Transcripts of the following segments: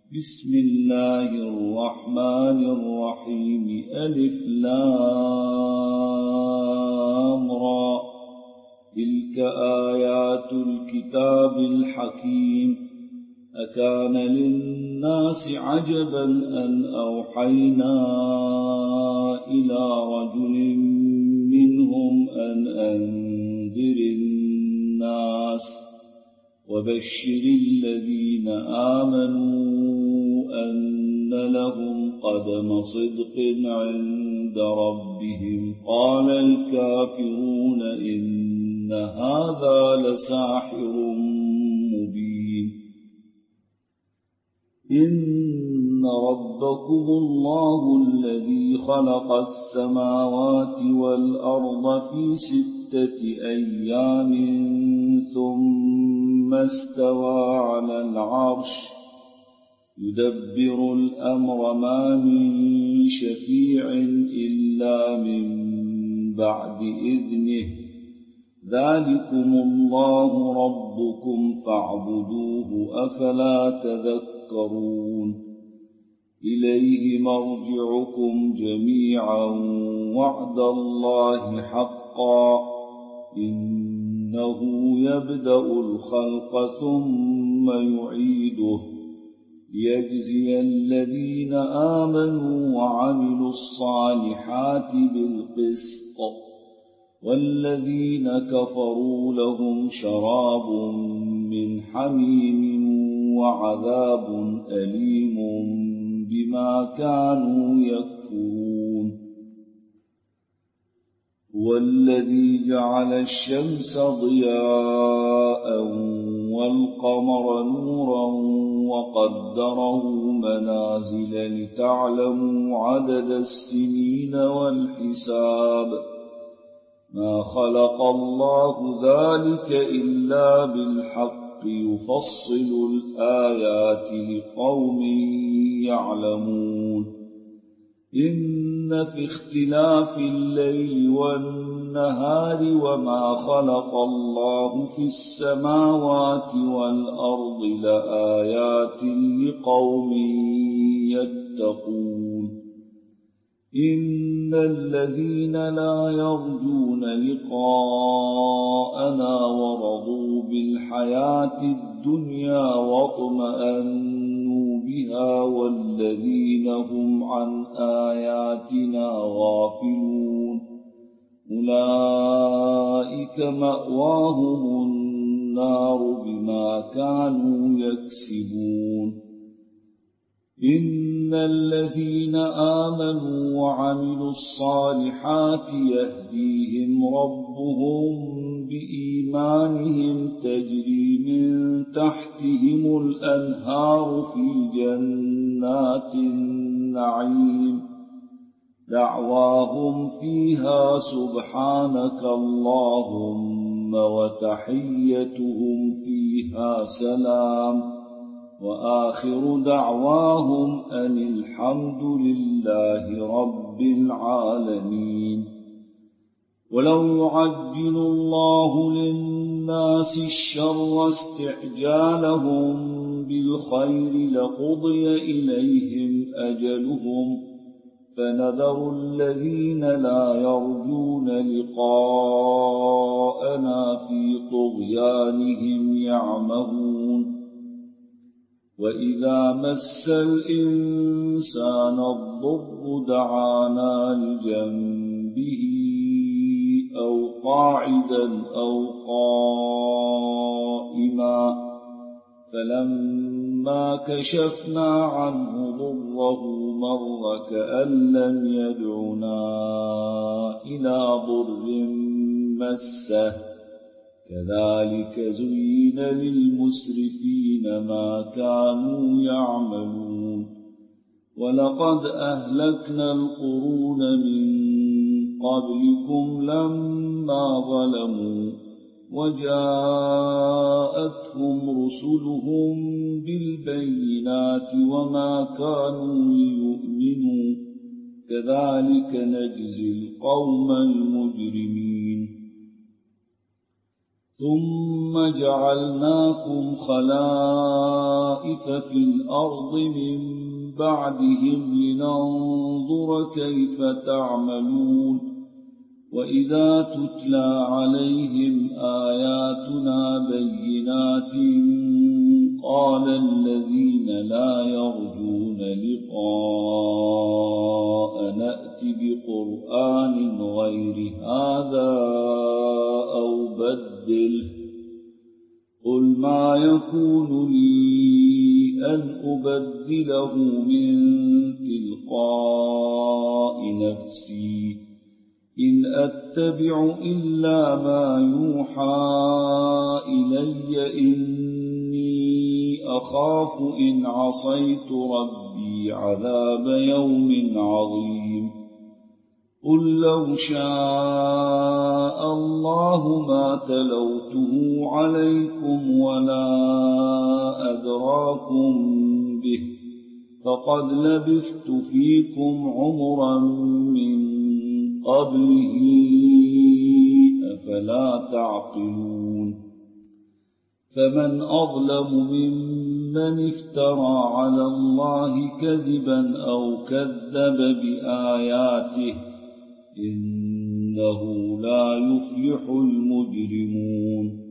بسم الله الرحمن الرحيم ألف لام را تلك آيات الكتاب الحكيم أكان للناس عجبا أن أوحينا إلى رجل منهم أن أنذر الناس وبشر الذين آمنوا أن لهم قدم صدق عند ربهم قال الكافرون إن هذا لساحر مبين إن ربكم الله الذي خلق السماوات والأرض في 6 أيام ثم استوى على العرش يدبر الأمر ما من شفيع إلا من بعد إذنه ذلكم الله ربكم فاعبدوه أفلا تذكرون إليه مرجعكم جميعا وعد الله حقا إنه يبدأ الخلق ثم يعيده ليجزي الذين آمنوا وعملوا الصالحات بالقسط والذين كفروا لهم شراب من حميم وعذاب أليم بما كانوا يكفرون هو الذي جعل الشمس ضياء والقمر نورا وقدره منازل لتعلموا عدد السنين والحساب ما خلق الله ذلك إلا بالحق يفصل الآيات لقوم يعلمون إن في اختلاف الليل والنهار وما خلق الله في السماوات والأرض لآيات لقوم يتقون إن الذين لا يرجون لقاءنا ورضوا بالحياة الدنيا واطمأنوا بها والذين هم عن آياتنا غافلون أولئك مأواهم النار بما كانوا يكسبون إن الذين آمنوا وعملوا الصالحات يهديهم ربهم بإيمانهم تجري من تحتهم الأنهار في جنات النعيم دعواهم فيها سبحانك اللهم وتحيتهم فيها سلام وآخر دعواهم أن الحمد لله رب العالمين ولو يعجل الله للناس الشر استعجالهم بالخير لقضي إليهم أجلهم فنذر الذين لا يرجون لقاءنا في طغيانهم يعمهون وإذا مس الإنسان الضر دعانا لجنبه أو قاعدا أو قائما فلما كشفنا عنه ضره مر كأن لم يدعنا إلى ضر مسه كذلك زين للمسرفين ما كانوا يعملون ولقد أهلكنا القرون من قبلكم لما ظلموا وجاءتهم رسلهم بالبينات وما كانوا ليؤمنوا كذلك نجزي القوم المجرمين ثم جعلناكم خلائف في الأرض من بعدهم لننظر كيف تعملون وإذا تتلى عليهم آياتنا بينات قال الذين لا يرجون لقاء نأت بقرآن غير هذا أو بدله قل ما يكون لي أن أبدله من تلقاء نفسي إن أتبع إلا ما يوحى إلي إني أخاف إن عصيت ربي عذاب يوم عظيم قل لو شاء الله ما تلوته عليكم ولا أدراكم به فقد لبثت فيكم عمرا من قبله أفلا تعقلون فمن أظلم ممن افترى على الله كذبا أو كذب بآياته إنه لا يفلح المجرمون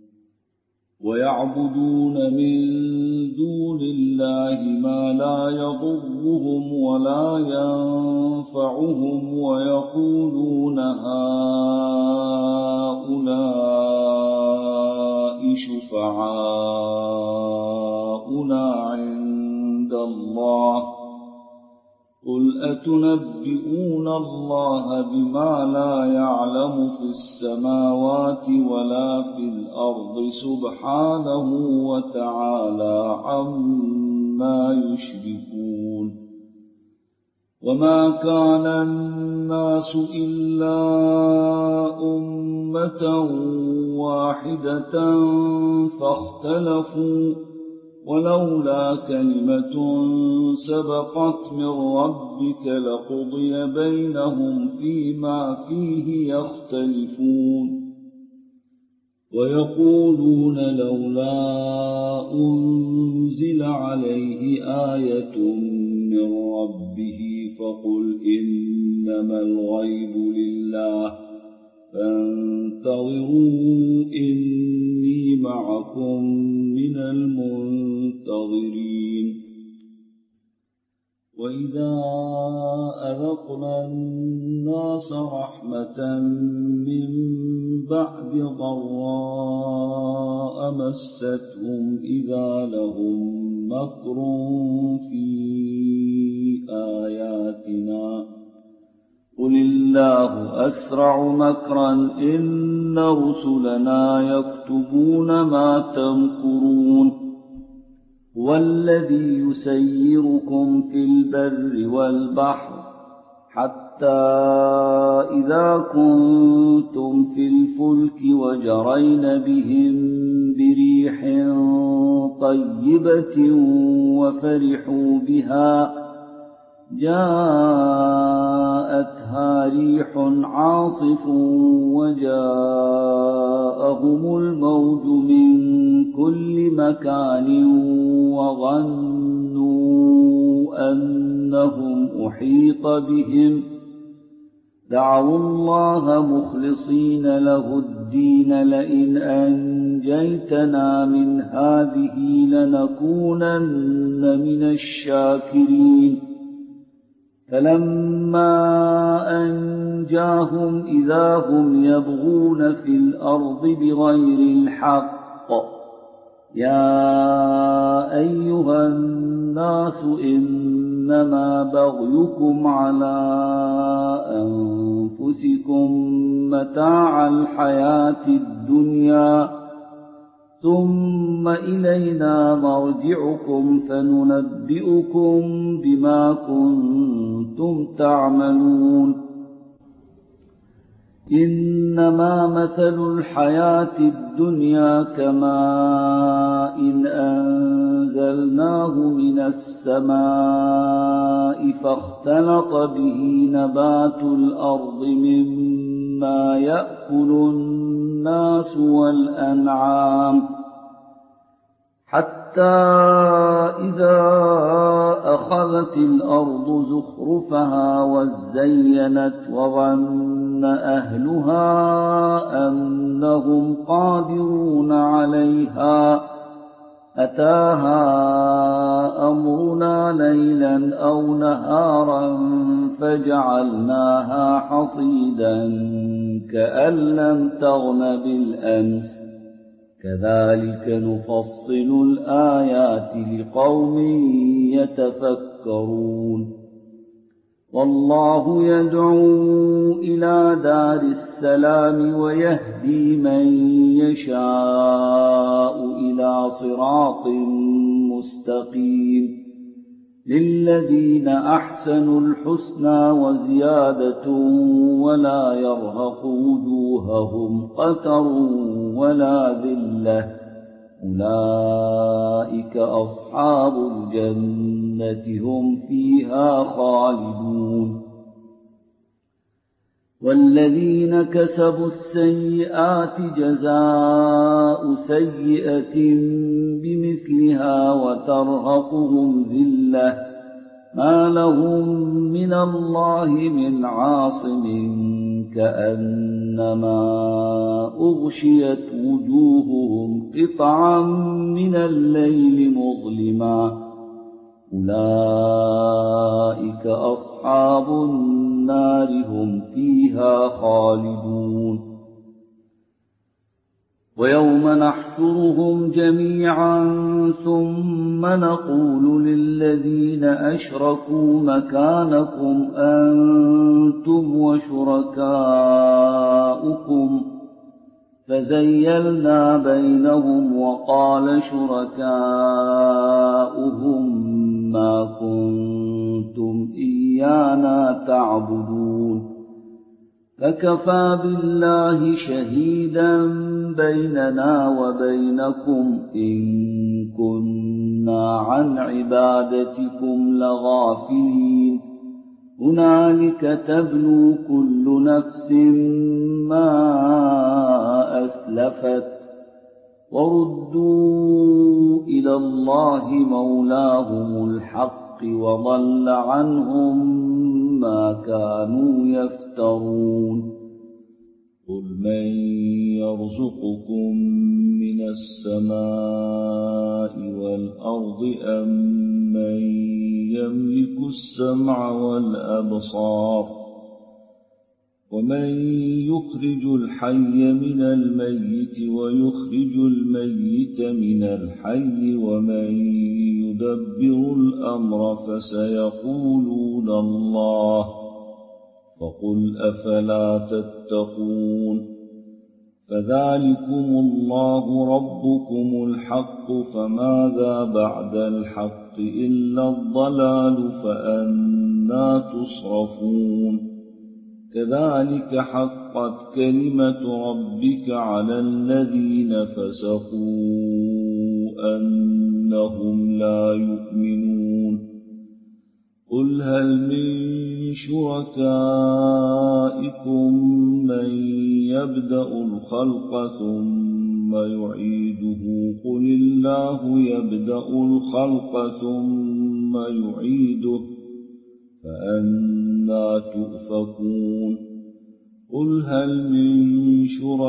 ويعبدون من دون الله ما لا يضرهم ولا ينفعهم ويقولون هؤلاء شفعاؤنا عند الله قل أتنبئون الله بما لا يعلم في السماوات ولا في الأرض سبحانه وتعالى عما يشركون وما كان الناس إلا أمة واحدة فاختلفوا ولولا كلمة سبقت من ربك لقضي بينهم فيما فيه يختلفون ويقولون لولا أنزل عليه آية من ربه فقل إنما الغيب لله فانتظروا إني معكم من المنتظرين وإذا أذقنا الناس رحمة من بعد ضراء مستهم إذا لهم مكر في آياتنا قل الله أسرع مكرا إن رسلنا يكتبون ما تمكرون هو الذي يسيركم في البر والبحر حتى إذا كنتم في الفلك وجرين بهم بريح طيبة وفرحوا بها جاءتها ريح عاصف وجاءهم الموج من كل مكان وظنوا أنهم أحيط بهم دعوا الله مخلصين له الدين لئن أنجيتنا من هذه لنكونن من الشاكرين فلما أنجاهم إذا هم يبغون في الأرض بغير الحق يا أيها الناس إنما بغيكم على أنفسكم متاع الحياة الدنيا ثم إلينا مرجعكم فننبئكم بما كنتم تعملون إنما مثل الحياة الدنيا كماء إن أنزلناه من السماء فاختلط به نبات الأرض مما يأكل الناس والأنعام حتى إذا أخذت الأرض زخرفها وزينت وظن أهلها أنهم قادرون عليها أتاها أمرنا ليلا أو نهارا فجعلناها حصيدا كأن لم تغن بالأمس كذلك نفصل الآيات لقوم يتفكرون والله يدعو إلى دار السلام ويهدي من يشاء إلى صراط مستقيم للذين أحسنوا الحسنى وزيادة ولا يرهق وجوههم قتر ولا ذلة أولئك أصحاب الجنة هم فيها خالدون والذين كسبوا السيئات جزاء سيئة بمثلها وترهقهم ذلة ما لهم من الله من عاصم كأنما أغشيت وجوههم قطعا من الليل مظلما أولئك أصحاب النار هم فيها خالدون ويوم نحشرهم جميعا ثم نقول للذين أشركوا مكانكم أنتم وشركاؤكم فزيلنا بينهم وقال شركاؤهم ما كنتم إيانا تعبدون فكفى بالله شهيدا بيننا وبينكم إن كنا عن عبادتكم لغافلين هنالك تبلو كل نفس ما أسلفت وردوا إلى الله مولاهم الحق وضل عنهم ما كانوا يفترون قل من يرزقكم من السماء والأرض أم من يملك السمع والأبصار ومن يخرج الحي من الميت ويخرج الميت من الحي ومن يدبر الأمر فسيقولون الله فقل أفلا تتقون فذلكم الله ربكم الحق فماذا بعد الحق إلا الضلال فأنى تصرفون كذلك حقت كلمة ربك على الذين فسقوا أنهم لا يؤمنون قل هل من شركائكم من يبدأ الخلق ثم يعيده قل الله يبدأ الخلق ثم يعيده فأنى تؤفكون قل هل من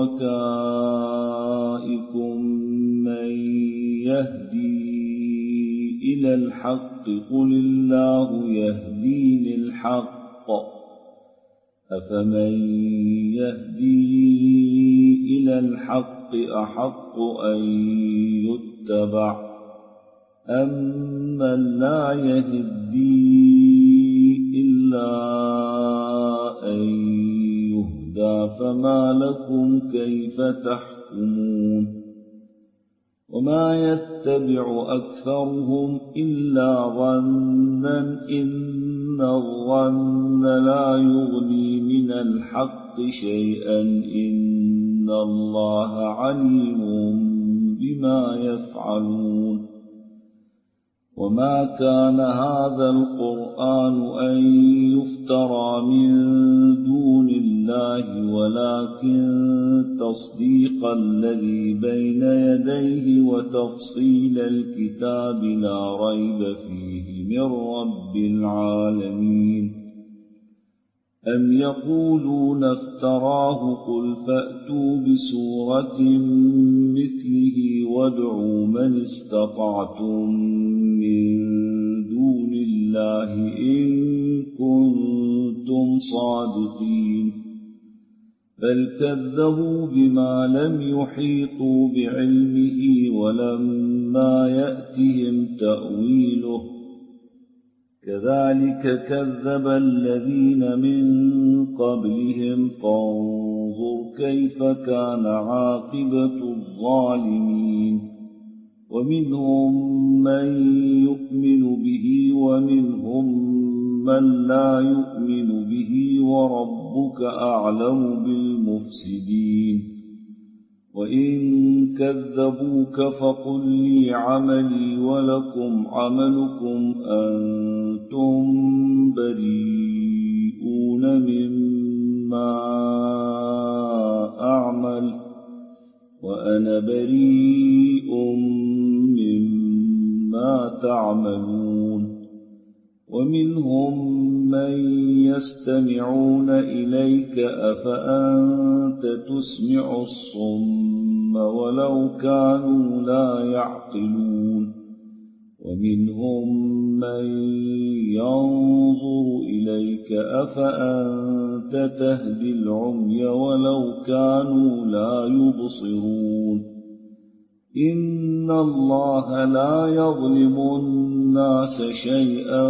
شركائكم من يهدي إلى الحق قل الله يهدي للحق أفمن يهدي إلى الحق أحق أن يتبع أمن لا يهدي إلا أن يهدى فما لكم كيف تحكمون وما يتبع أكثرهم إلا ظنا إن الظن لا يغني من الحق شيئا إن الله عليم بما يفعلون وما كان هذا القرآن أن يفترى من دون الله ولكن تصديق الذي بين يديه وتفصيل الكتاب لا ريب فيه من رب العالمين. أم يقولون افتراه قل فأتوا بسورة مثله وادعوا من استطعتم من دون الله إن كنتم صادقين. بل كذبوا بما لم يحيطوا بعلمه ولما يأتهم تأويله كذلك كذب الذين من قبلهم فانظر كيف كان عاقبة الظالمين. ومنهم من يؤمن به ومنهم من لا يؤمن به وربك أعلم بالمفسدين. وإن كذبوك فقل لي عملي ولكم عملكم أنتم بريئون مما أعمل وأنا بريء مما تعملون. ومنهم من يستمعون إليك أفأنت تسمع الصم ولو كانوا لا يعقلون. ومنهم من ينظر إليك أفأنت تهدي العمي ولو كانوا لا يبصرون. إن الله لا يظلم الناس شيئا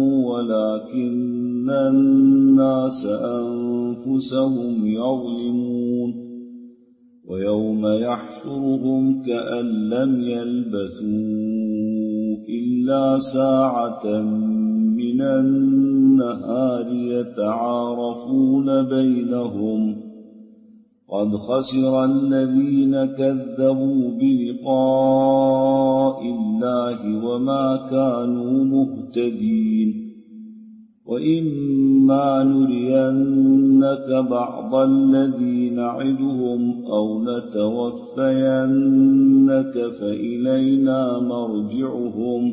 ولكن الناس أنفسهم يظلمون. ويوم يحشرهم كأن لم يلبثوا إلا ساعة من النهار يتعارفون بينهم قد خسر الذين كذبوا بلقاء الله وما كانوا مهتدين. وإما نرينك بعض الذي نعدهم أو نتوفينك فإلينا مرجعهم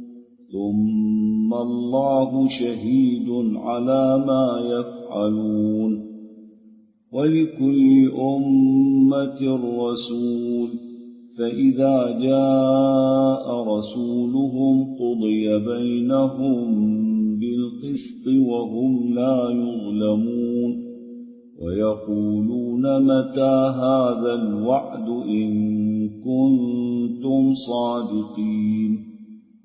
ثم الله شهيد على ما يفعلون. ولكل أمة رسول فإذا جاء رسولهم قضي بينهم بالقسط وهم لا يظلمون. ويقولون متى هذا الوعد إن كنتم صادقين.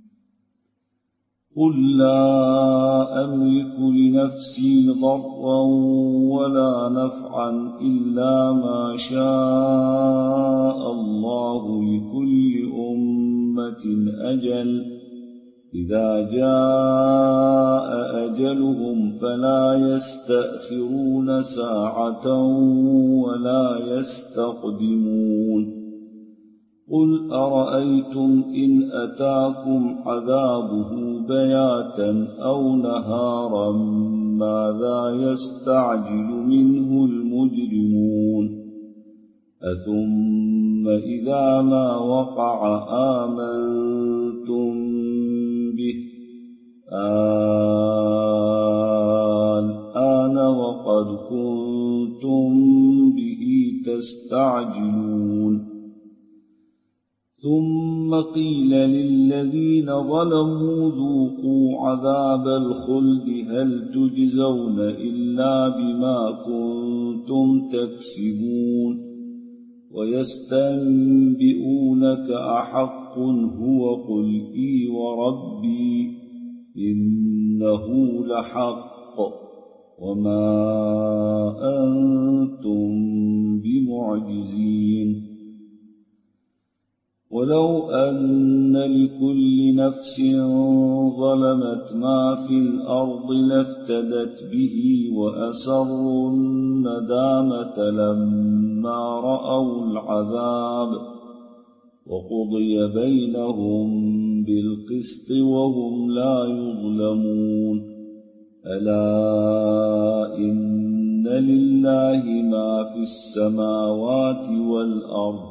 قل لا أملك لنفسي ضرا ولا نفعا إلا ما شاء الله لكل أمة أجل إذا جاء أجلهم فلا يستأخرون ساعة ولا يستقدمون. قل أرأيتم إن أتاكم عذابه بياتا أو نهارا ماذا يستعجل منه المجرمون. أثم إذا ما وقع آمنتم به الآن وقد كنتم به تستعجلون. ثم قيل للذين ظلموا ذوقوا عذاب الخلد هل تجزون إلا بما كنتم تكسبون. ويستنبئونك أحق هو قل إي وربي إنه لحق وما أنتم بمعجزين. ولو أن لكل نفس ظلمت ما في الأرض لافتدت به وأسروا الندامة لما رأوا العذاب وقضي بينهم بالقسط وهم لا يظلمون ألا إن لله ما في السماوات والأرض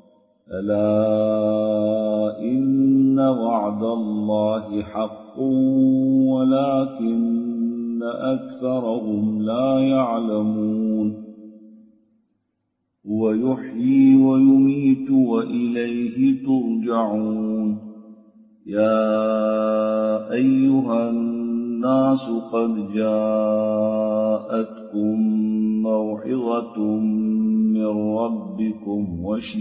ألا إن وعد الله حق ولكن أكثرهم لا يعلمون ويحيي ويميت وإليه ترجعون يا أيها الناس قد جاءتكم موعظة من ربكم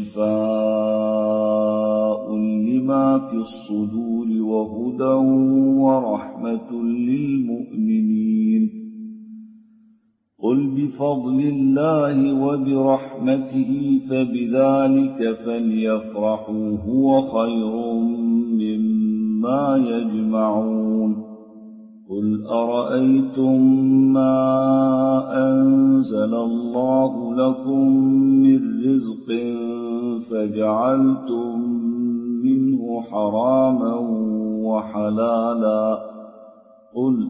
وشفاء لما في الصدور وهدى ورحمة للمؤمنين قل بفضل الله وبرحمته فبذلك فليفرحوا هو خير مما يجمعون قل أرأيتم ما أنزل الله لكم من رزق فجعلتم منه حراما وحلالا قل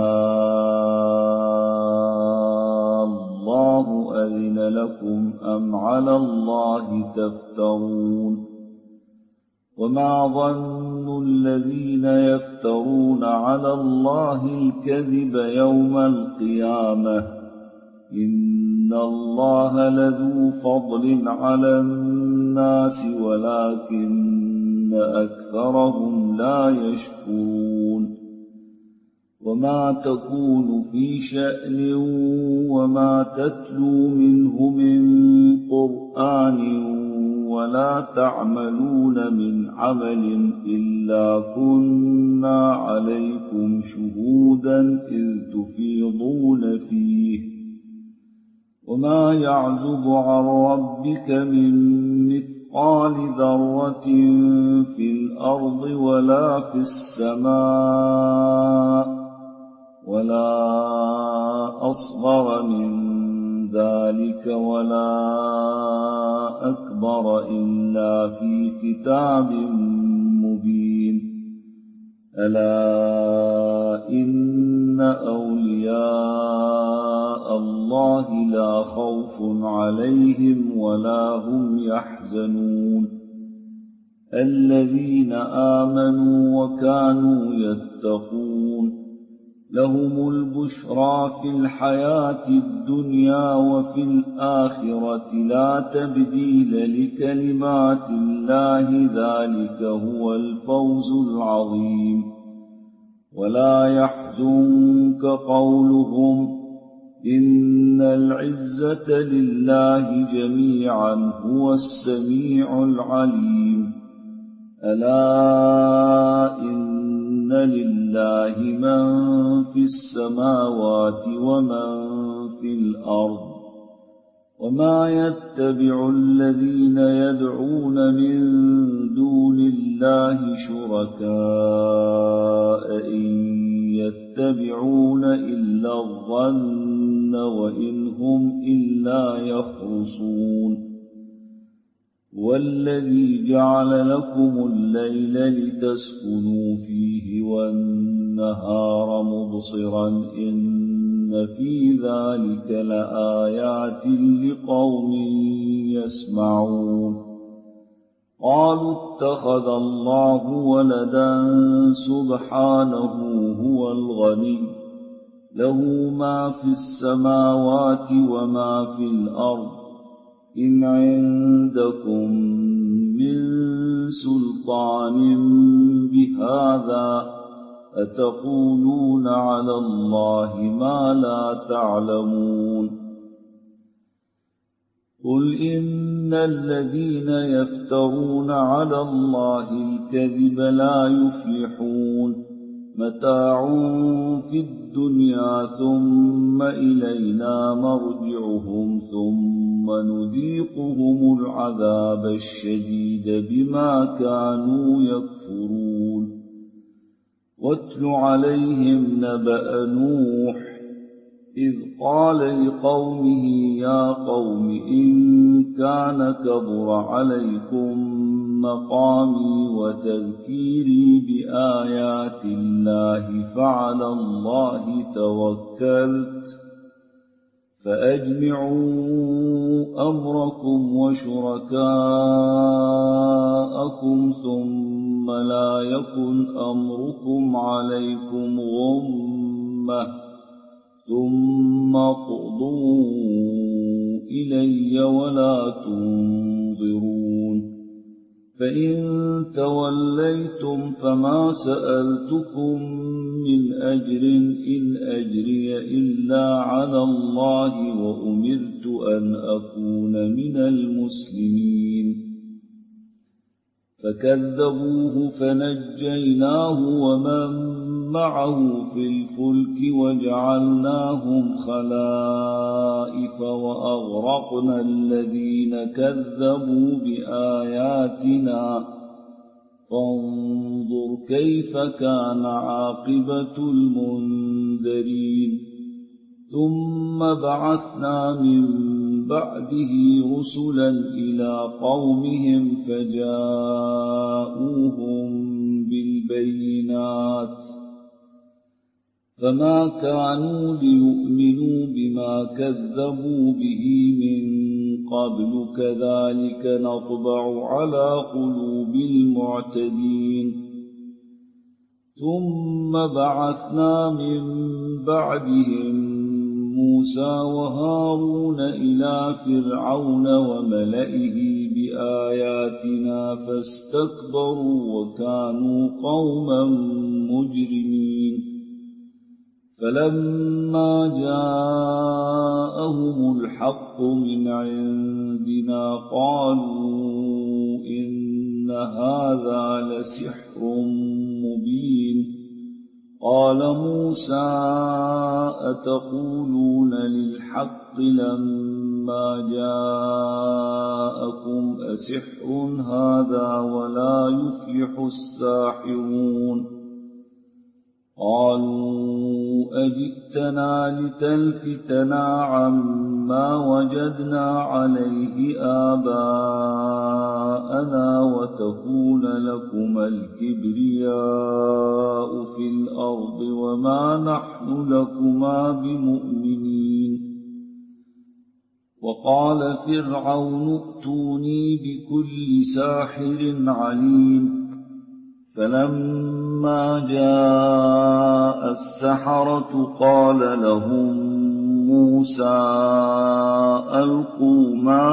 الله أذن لكم أم على الله تفترون وما ظن الذين يفترون على الله الكذب يوم القيامة إن الله لذو فضل على الناس ولكن أكثرهم لا يشكرون وما تكون في شأن وما تتلو منه من قرآن ولا تعملون من عمل إلا كنا عليكم شهودا إذ تفيضون فيه وما يعزب عن ربك من مثقال ذرة في الأرض ولا في السماء ولا أصغر من ذلك ولا أكبر إلا في كتاب مبين ألا إن أولياء الله لا خوف عليهم ولا هم يحزنون الذين آمنوا وكانوا يتقون لهم البشرى في الحياة الدنيا وفي الآخرة لا تبديل لكلمات الله ذلك هو الفوز العظيم ولا يحزنك قولهم إن العزة لله جميعا هو السميع العليم ألا إن لله من في السماوات ومن في الأرض وما يتبع الذين يدعون من دون الله شركاء إن يتبعون إلا الظن وإن هم إلا يخرصون والذي جعل لكم الليل لتسكنوا فيه والنهار مبصرا إن في ذلك لآيات لقوم يسمعون قالوا اتخذ الله ولدا سبحانه هو الغني له ما في السماوات وما في الأرض إن عندكم من سلطان بهذا أتقولون على الله ما لا تعلمون قل إن الذين يفترون على الله الكذب لا يفلحون متاع في الدنيا ثم إلينا مرجعهم ثم نذيقهم العذاب الشديد بما كانوا يكفرون واتل عليهم نبأ نوح إذ قال لقومه يا قوم إن كان كبر عليكم مقامي وتذكيري بآيات الله فعلى الله توكلت فأجمعوا أمركم وشركاءكم ثم لا يكن أمركم عليكم غمة ثم اقضوا إلي ولا تنظرون فإن توليتم فما سألتكم من أجر إن أجري إلا على الله وأمرت أن أكون من المسلمين فكذبوه فنجيناه ومن معه في الفلك وجعلناهم خلائف وأغرقنا الذين كذبوا بآياتنا فانظر كيف كان عاقبة المنذرين ثم بعثنا من بعده رسلا إلى قومهم فجاءوهم بالبينات فما كانوا ليؤمنوا بما كذبوا به من قبل كذلك نطبع على قلوب المعتدين ثم بعثنا من بعدهم موسى وهارون إلى فرعون وملئه بآياتنا فاستكبروا وكانوا قوما مجرمين فلما جاءهم الحق من عندنا قالوا إن هذا لسحر مبين قال موسى أتقولون للحق لما جاءكم أسحر هذا ولا يفلح الساحرون قالوا أجئتنا لتلفتنا عما وجدنا عليه آباءنا وتكون لكما الكبرياء في الأرض وما نحن لكما بمؤمنين وقال فرعون ائتوني بكل ساحر عليم فلما جاء السحرة قال لهم موسى ألقوا ما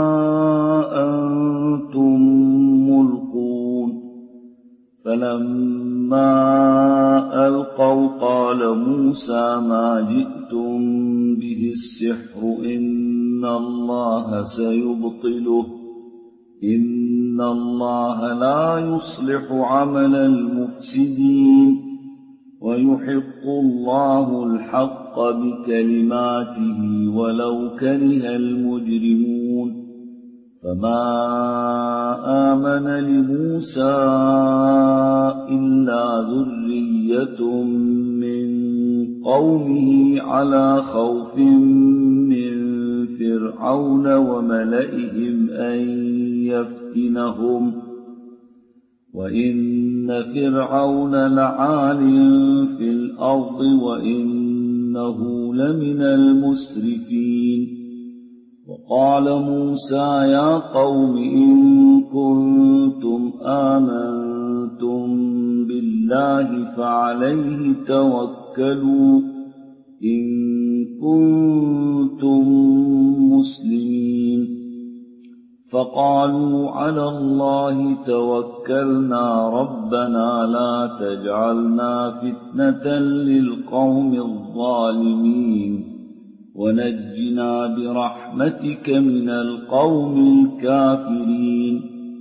أنتم ملقون فلما ألقوا قال موسى ما جئتم به السحر إن الله سيبطله إن الله لا يصلح عمل المفسدين ويحق الله الحق بكلماته ولو كره المجرمون فما آمن لموسى إلا ذرية من قومه على خوف من فرعون وملئهم أن يفتنهم وإن فرعون لعال في الأرض وإنه لمن المسرفين وقال موسى يا قوم إن كنتم آمنتم بالله فعليه توكلوا إن كنتم مسلمين فقالوا على الله توكلنا ربنا لا تجعلنا فتنة للقوم الظالمين ونجنا برحمتك من القوم الكافرين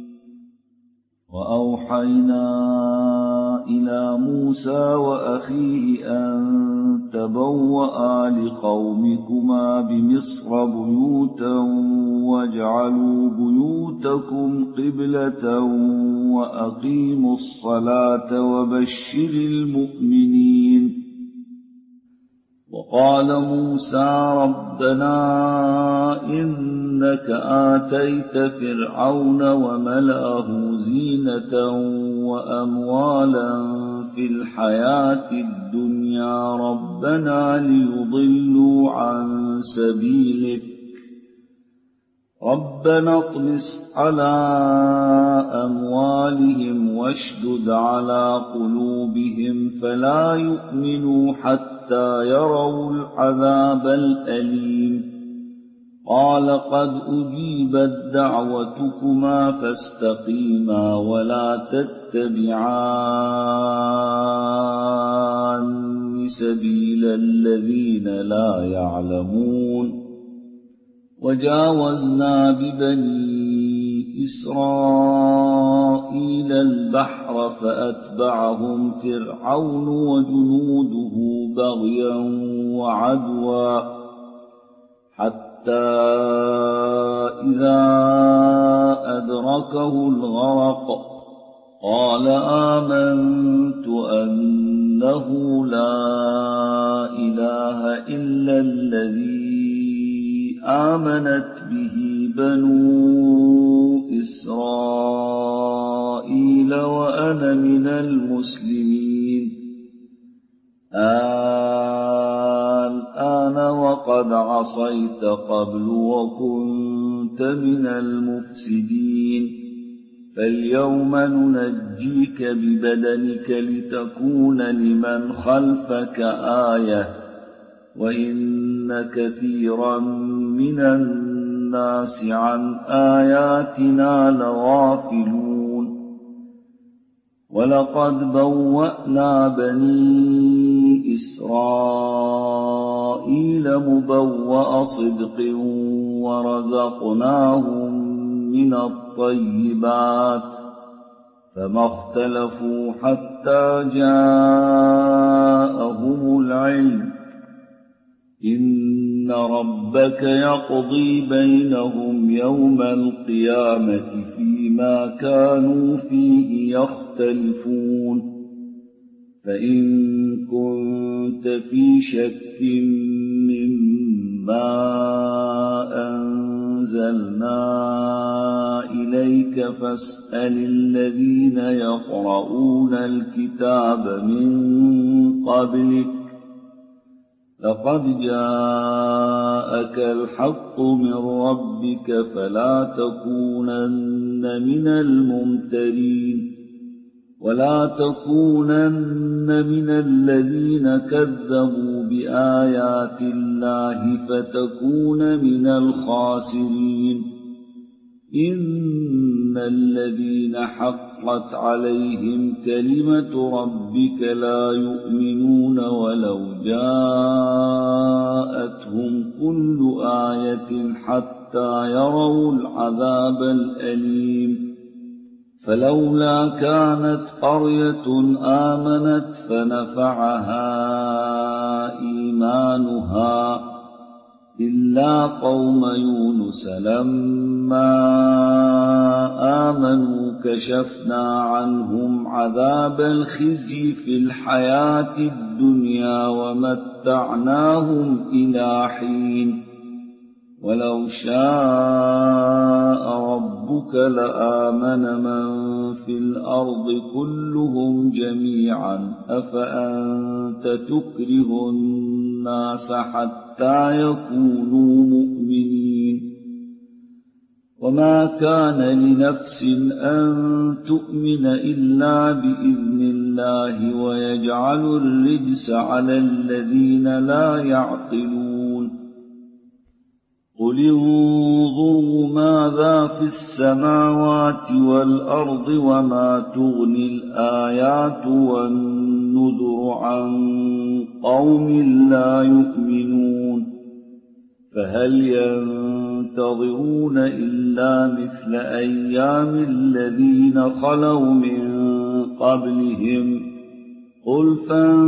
وأوحينا إلى موسى وأخيه أن تبوأ لقومكما بمصر بيوتا واجعلوا بيوتكم قبلة وأقيموا الصلاة وبشر المؤمنين قال موسى ربنا إنك آتيت فرعون وملأه زينة وأموالا في الحياة الدنيا ربنا ليضلوا عن سبيلك ربنا اطمس على أموالهم واشدد على قلوبهم فلا يؤمنوا حتى يروا العذاب الأليم قال قد أجيبت دعوتكما فاستقيما ولا تتبعان سبيل الذين لا يعلمون وجاوزنا ببني إسرائيل البحر فأتبعهم فرعون وجنوده بغيا وعدوا حتى إذا أدركه الغرق قال آمنت أنه لا إله إلا الذي آمنت به بنو إسرائيل وأنا من المسلمين الآن وقد عصيت قبل وكنت من المفسدين فاليوم ننجيك ببدنك لتكون لمن خلفك آية وإن كثيرا من الناس عن آياتنا لغافلون ولقد بوأنا بني إسرائيل مبوأ صدق ورزقناهم من الطيبات فما اختلفوا حتى جاءهم العلم إن ربك يقضي بينهم يوم القيامة فيما كانوا فيه يختلفون فإن كنت في شك مما أنزلنا إليك فاسأل الذين يقرؤون الكتاب من قبلك لقد جاءك الحق من ربك فلا تكونن من الممترين ولا تكونن من الذين كذبوا بآيات الله فتكون من الخاسرين إن الذين حقت عليهم كلمة ربك لا يؤمنون ولو جاءتهم كل آية حتى يروا العذاب الأليم فلولا كانت قرية آمنت فنفعها إيمانها إلا قوم يونس لما آمنوا كشفنا عنهم عذاب الخزي في الحياة الدنيا ومتعناهم إلى حين ولو شاء ربك لآمن من في الأرض كلهم جميعا أفأنت تكره الناس حتى يكونوا مؤمنين وما كان لنفس أن تؤمن إلا بإذن الله ويجعل الرجس على الذين لا يعقلون قل انظروا ماذا في السماوات والأرض وما تغني الآيات والنذر عن قوم لا يؤمنون فهل ينتظرون إلا مثل أيام الذين خلوا من قبلهم قل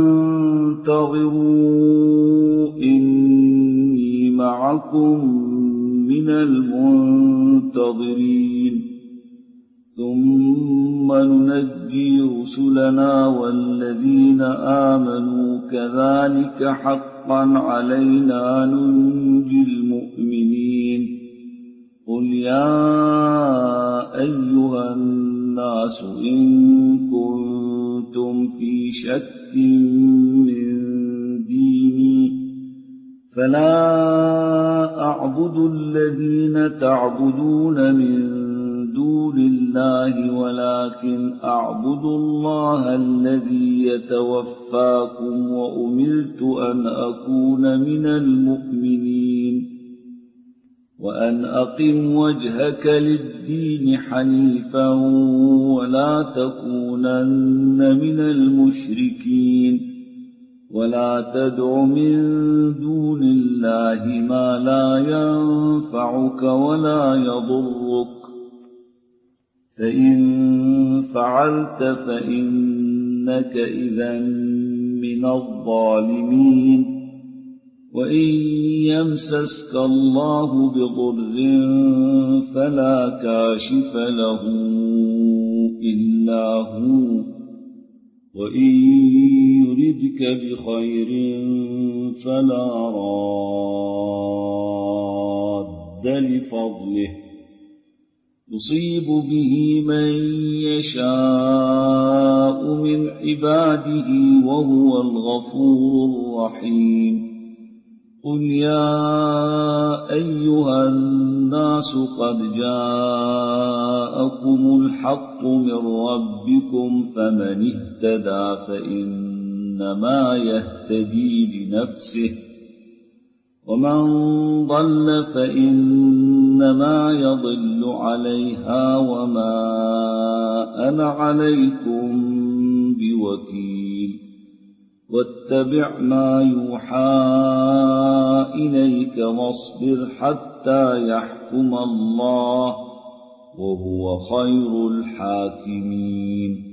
فانتظروا إني معكم من المنتظرين ثم ننجي نُنَجِّي رُسُلَنَا وَالَّذِينَ آمَنُوا كَذَٰلِكَ حَقًّا عَلَيْنَا نُنجِي الْمُؤْمِنِينَ قُلْ يَا أَيُّهَا النَّاسُ إِن كُنتُمْ فِي شَكٍّ مِّن دِينِي فَلَا أَعْبُدُ الَّذِينَ تَعْبُدُونَ مِن دُونِ اللَّهِ وَلَٰكِنْ أَعْبُدُ اللَّهَ الَّذِي يَتَوَفَّاكُمْ وَأُمِرْتُ أَنْ أَكُونَ مِنَ الْمُؤْمِنِينَ وَأَنْ أَقِمْ وَجْهَكَ لِلدِّينِ حَنِيفًا وَلَا تَكُونَنَّ مِنَ الْمُشْرِكِينَ وَلَا تَدْعُ مِن دُونِ اللَّهِ مَا لَا يَنفَعُكَ وَلَا يَضُرُّكَ فَإِن فَعَلْتَ فَإِنَّكَ إِذًا مِّنَ الظَّالِمِينَ وَإِن يَمْسَسْكَ اللَّهُ بِضُرٍّ فَلَا كَاشِفَ لَهُ إِلَّا هُوَ وَإِن يُرِدْكَ بِخَيْرٍ فَلَا رَادَّ لِفَضْلِهِ يُصِيبُ بِهِ مَن يَشَاءُ مِنْ عِبَادِهِ وَهُوَ الْغَفُورُ الرَّحِيمُ قُلْ يَا أَيُّهَا النَّاسُ قَدْ جَاءَكُمُ الْحَقُّ مِنْ رَبِّكُمْ فَمَنِ اهْتَدَىٰ فَإِنَّمَا يَهْتَدِي لِنَفْسِهِ وَمَن ضَلَّ فَإِنَّمَا يَضِلُّ عَلَيْهَا وَمَا أَنَا عَلَيْكُم بِوَكِيلٍ وَاتَّبِعْ مَا يُوحَىٰ إِلَيْكَ وَاصْبِرْ حَتَّىٰ يَحْكُمَ اللَّهُ وَهُوَ خَيْرُ الْحَاكِمِينَ